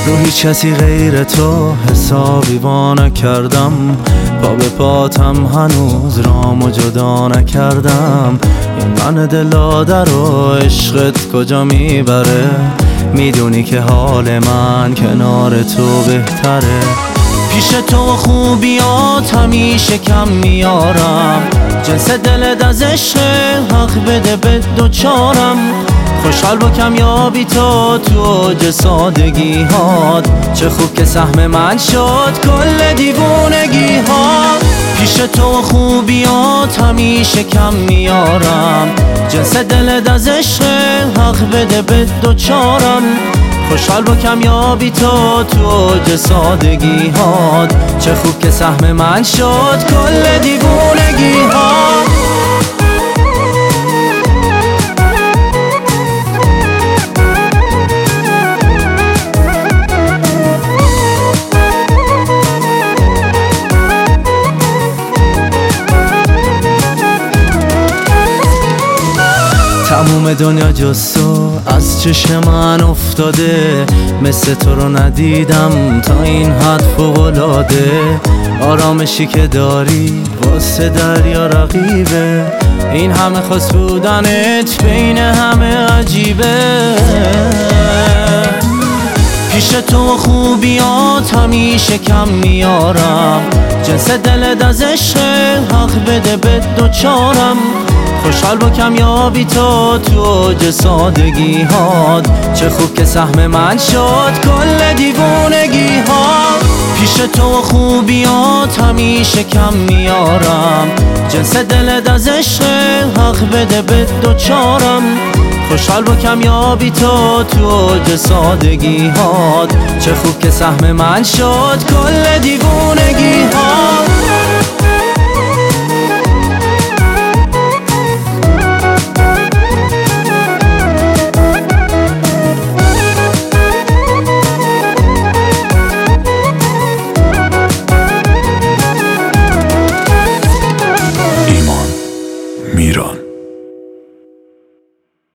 رو هیچ کسی غیر تو حسابی وا نکردم، پا به پاتم هنوز رامو جدا نکردم. این من دلاده رو عشقت کجا میبره؟ میدونی که حال من کنار تو بهتره. پیش تو خوبیات همیشه کم میارم، جنس دلت از عشق حق بده به دوچارم. خوشحال با کمیابی تو اوج سادگی هات، چه خوب که سهم من شد کل دیوونگی ها. پیش تو خوبیات همیشه کم میارم، جنس دلت از عشق حق بده به دوچارم. خوشحال با کمیابی تو اوج سادگی هات، چه خوب که سهم من شد کل دیوونگی ها. تموم دنیا جز تو از چشم من افتاده، مثل تو رو ندیدم تا این حد فوق‌العاده. آرامشی که داری واسه دریا رقیبه، این همه خاص بودنت بین همه عجیبه. پیش تو خوبیات همیشه کم میارم، جنس دلت از عشق حق بده به دوچارم. خوشحال با کمیابی تو اوج سادگی هات، چه خوب که سهم من شد کل دیوونگی ها. پیش تو خوبیات همیشه کم میارم، جنس دلت از عشق حق بده به دوچارم. خوشحال با کمیابی تو اوج سادگی هات، چه خوب که سهم من شد کل دیوونگی